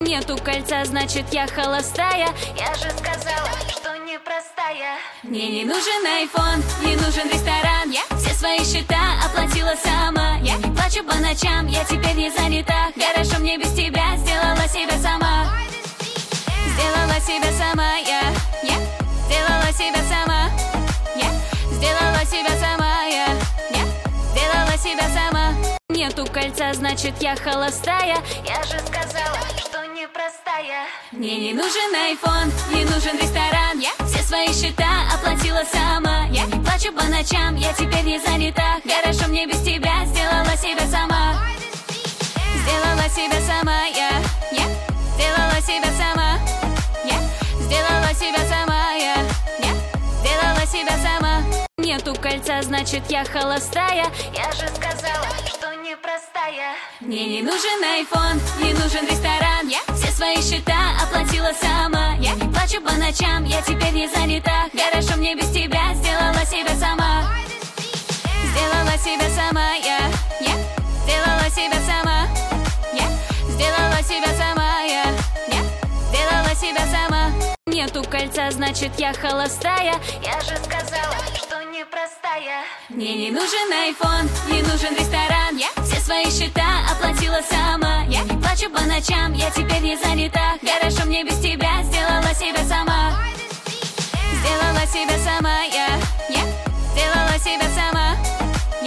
Нету кольца, значит я холостая. Я же сказала, что непростая. Мне не нужен айфон, не нужен ресторан. Я все свои счета оплатила сама. Я не плачу по ночам, я теперь не занята. Хорошо мне без тебя, сделала себя сама. Сделала себя сама, я сделала себя сама. Я сделала себя сама, я сделала себя сама. Нету кольца, значит я холостая. Я же сказала, что непростая. Мне не нужен айфон, не нужен ресторан. Я все свои счета оплатила сама. Я не плачу по ночам, я теперь не занята. Хорошо мне без тебя, сделала себя сама. Сделала себя сама, я сделала себя сама. Я сделала себя сама, я сделала себя сама. Нету кольца, значит я холостая. Я же сказала, что непростая. Мне не нужен айфон, не нужен ресторан. Я все свои счета оплатила сама. Я не плачу по ночам, я теперь не занята. Хорошо мне без тебя, сделала себя сама. Сделала себя сама, я сделала себя сама. Я сделала себя сама, я сделала себя сама. Нету кольца, значит я холостая. Я же сказала, что непростая. Мне не нужен айфон, не нужен ресторан. Я все свои счета оплатила сама. Я не плачу по ночам, я теперь не занята.